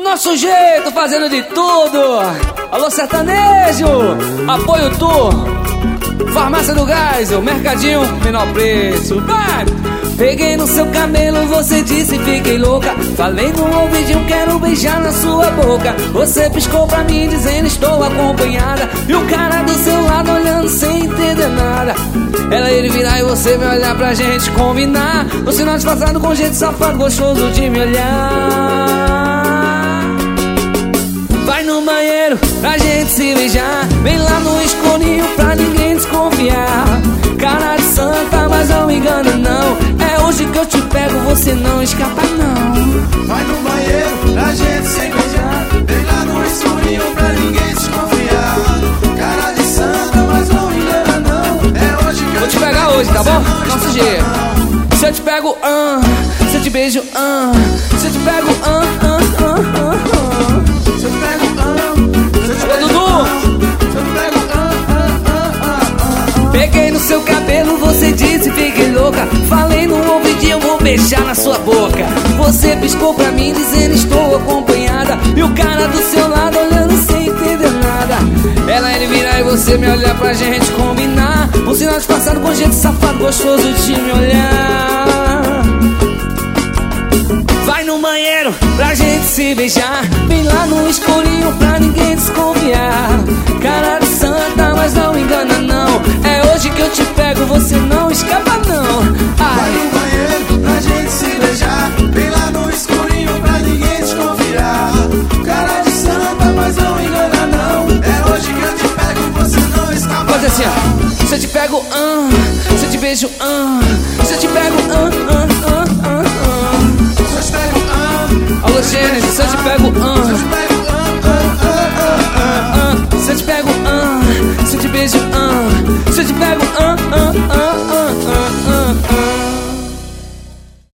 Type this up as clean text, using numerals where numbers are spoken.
nosso jeito, fazendo de tudo. Alô sertanejo, apoio tu, Farmácia do Gás, o Mercadinho, menor preço. Vai! Peguei no seu cabelo, você disse fiquei louca. Falei no ouvidinho, quero beijar na sua boca. Você piscou pra mim dizendo estou acompanhada. E o cara do seu lado olhando sem entender nada. Ela ele virar e você me olhar pra gente combinar. No sinal disfarçado com jeito safado, gostoso de me olhar. Vai no banheiro pra gente se beijar. Vem lá no escurinho pra ninguém desconfiar. Cara de santa, mas não me engana não. É hoje que eu te pego, você não escapa não. Vai no banheiro pra gente se beijar. Vem lá no escurinho pra ninguém desconfiar. Cara de santa, mas não me engana não. É hoje que eu vou te pegar hoje, tá bom? Nosso jeito. Se eu te pego, se eu te beijo, se eu te pego, se eu te pego, se eu te alô, Dudu! Se eu te pego, Peguei no seu cabelo, você disse fiquei louca. Falei no ouvidinho, eu vou beijar na sua boca. Você piscou pra mim dizendo estou acompanhada. E o cara do seu lado olhando sem entender nada. Ela ele virar e você me olhar pra gente combinar. Um sinal disfarçado com jeito safado, gostoso de me olhar. Vai no banheiro pra gente se beijar. Vem lá no escurinho pra ninguém desconfiar. Cara de santa, mas não engana não. É hoje que eu te pego, você não escapa não. vai no banheiro pra gente se beijar. Vem lá no escurinho pra ninguém desconfiar. Cara de santa, mas não engana não. É hoje que eu te pego, você não escapa. Faz assim, ó. Se eu te pego, se eu te beijo, se eu te pego, Se eu te pego, alô Gênesis, se eu te pego, se eu te pego, se eu te pego, se eu te beijo, se eu te pego,